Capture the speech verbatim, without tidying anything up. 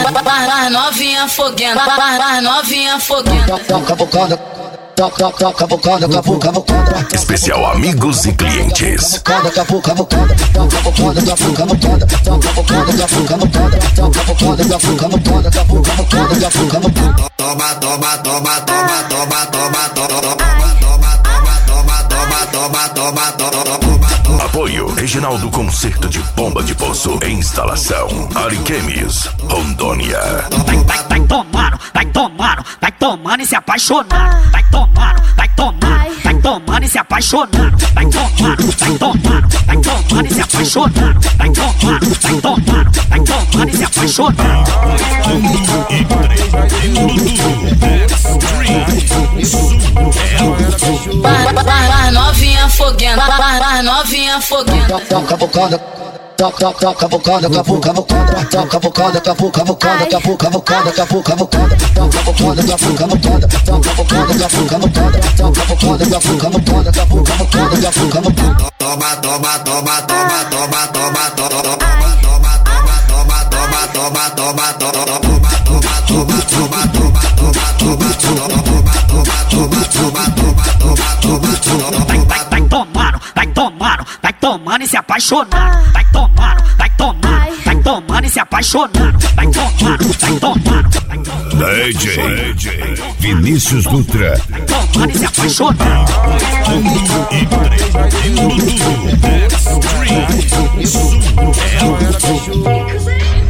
Para novinha foguenta, para novinha foguenta. Toca bocada, toca, toca bocada, capuca bocada. Especial amigos e clientes. Bocada, capuca bocada, toca bocada, capuca bocada, toca bocada, capuca bocada, toca bocada, capuca bocada, capuca bocada, capuca bocada. Toma, toma, toma, toma, toma, toma, toma, toma, toma, toma, toma, toma, toma, toma. Apoio Reginaldo Concerto de Bomba de Poço. Instalação Ariquemes, Rondônia. Vai, vai, vai tomando, vai tomando, vai tomando e se apaixonando. Vai tomando, vai tomando, vai tomando e se apaixonando. Vai tomando, vai tomando, vai tomando e se apaixonando. Vai tomando, vai tomando, vai tomando e se apaixonando. Para novinha foguenta, para novinha foguenta. Toca bocada, toca, toca bocada, capuca bocada, toca bocada, capuca bocada, capuca bocada, capuca bocada, toca bocada, capuca bocada, toca bocada, capuca bocada, toca bocada, capuca bocada, capuca bocada, capuca bocada. Toma, toma, toma, toma, toma, toma, toma, toma, toma, toma, toma, toma, toma, toma, toma, Vai, vai, vai tomando, vai tomando, vai tomando e se apaixonando. Vai tomando, vai tomando, vai tomando e se apaixonando. Vai tomando, vai tomando, vai tomando. D J Vinícius Dutra. Vai tomando e se apaixonando. Extreme.